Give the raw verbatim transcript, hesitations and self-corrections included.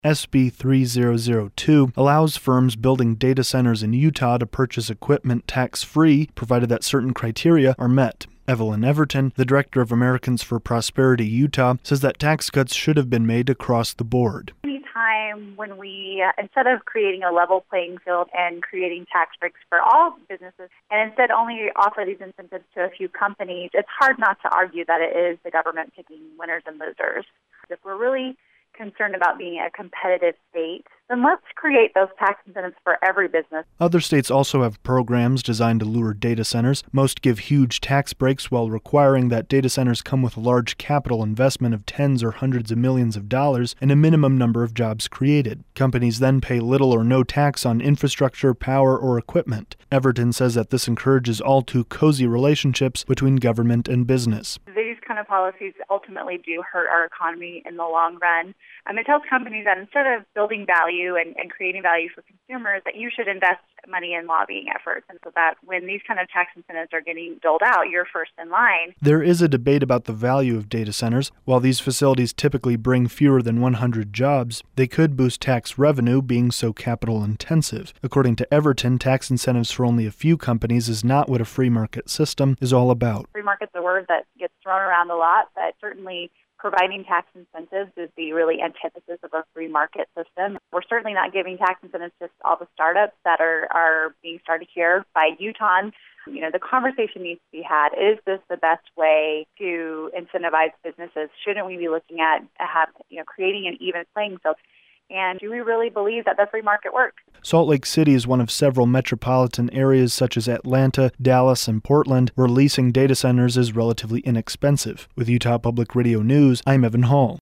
S B three thousand two allows firms building data centers in Utah to purchase equipment tax-free, provided that certain criteria are met. Evelyn Everton, the director of Americans for Prosperity Utah, says that tax cuts should have been made across the board. Time when we, uh, instead of creating a level playing field and creating tax breaks for all businesses, and instead only offer these incentives to a few companies, it's hard not to argue that it is the government picking winners and losers. If we're really concerned about being a competitive state, then let's create those tax incentives for every business. Other states also have programs designed to lure data centers. Most give huge tax breaks while requiring that data centers come with a large capital investment of tens or hundreds of millions of dollars and a minimum number of jobs created. Companies then pay little or no tax on infrastructure, power, or equipment. Everton says that this encourages all too cozy relationships between government and business. These kind of policies ultimately do hurt our economy in the long run. Um, it tells companies that instead of building value and, and creating value for consumers, that you should invest money in lobbying efforts, and so that when these kind of tax incentives are getting doled out, you're first in line. There is a debate about the value of data centers. While these facilities typically bring fewer than one hundred jobs, they could boost tax revenue, being so capital intensive. According to Everton, tax incentives for only a few companies is not what a free market system is all about. Free market's a word that gets thrown around a lot, but certainly providing tax incentives is the really antithesis of a free market system. We're certainly not giving tax incentives to all the startups that are, are being started here by Utahns. You know, the conversation needs to be had. Is this the best way to incentivize businesses? Shouldn't we be looking at have, you know, creating an even playing field? And do we really believe that the free market works? Salt Lake City is one of several metropolitan areas such as Atlanta, Dallas, and Portland where leasing data centers is relatively inexpensive. With Utah Public Radio News, I'm Evan Hall.